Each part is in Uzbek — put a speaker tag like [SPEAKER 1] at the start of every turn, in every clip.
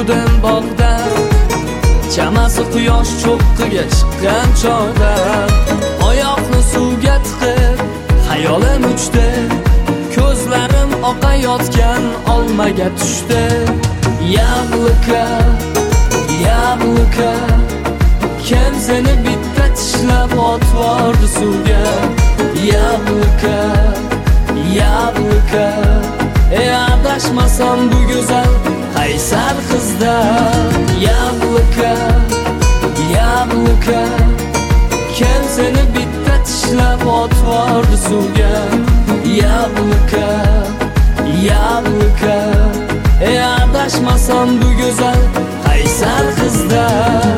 [SPEAKER 1] turdim bog'da, chamasi quyosh cho'qqiga chiqqan chog'da. Oyoqni suvga tiqib xayolim uchdi, ko'zlarim oqayotgan olmaga tushdi. Yablika, yablika, kim seni bitta tishlab otvordi suvga? Yablika, yablika, adashmasam bu go'zal qaysar qizda. Yablika, yablika, kim seni bitta tishlab otvordi suvga? Yablika, yablika, adashmasam bu go'zal qaysar qizda.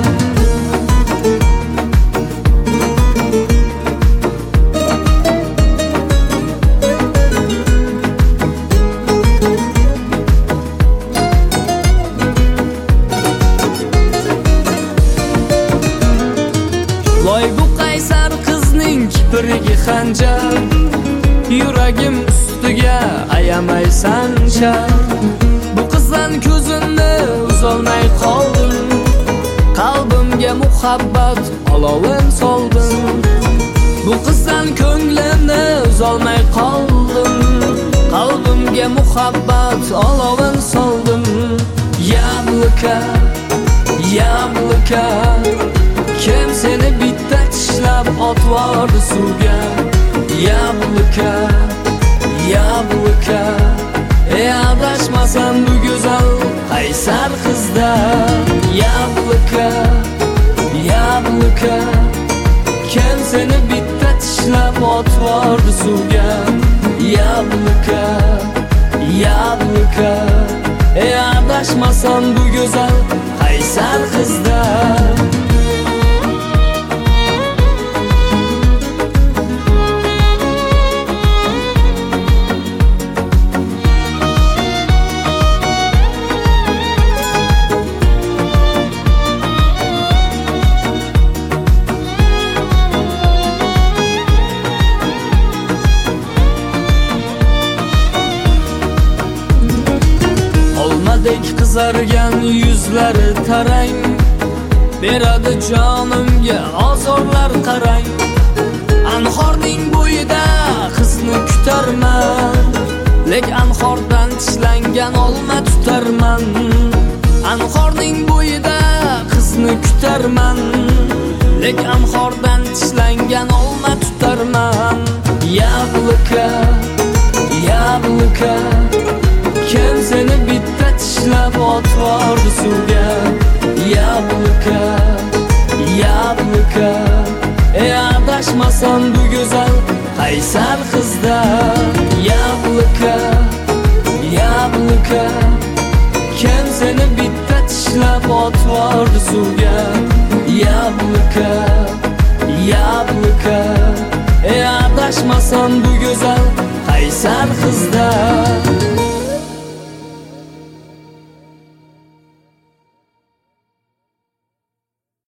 [SPEAKER 1] Voy bu qaysar qizning kiprigi xanjar, yuragim ustiga ayamay sanchar. Bu qizdan ko'zimni uzolmay qoldim, qalbimga muhabbat olovin soldim. Bu qizdan ko'nglimni uzolmay qoldim, qalbimga muhabbat olovin soldim. Yablika, yablika, kim seni bitta tishlab otvordi suvga? Yablika, yablika, adashmasam bu go'zal qaysar qizda. Yablika, yablika, kim seni bitta tishlab otvordi suvga? Yablika, yablika, adashmasam bu go'zal qaysar qizda. Olmadek qizargan yuzlari tarang, beradi jonimga ozorlar qarang. Anhorning bo'yida qizni kutarman, lek anhordan tishlangan olma tutarman. Anhorning bo'yida qizni kutarman, lek anhordan tishlangan olma tutarman. Yablika, yablika, kim seni bitta tishlab otvordi suvga? Yablika, yablika, adashmasam bu go'zal qaysar qizda. Yablika, yablika, kim seni bitta tishlab otvordi suvga? Yablika, yablika, adashmasam bu go'zal qaysar qizda.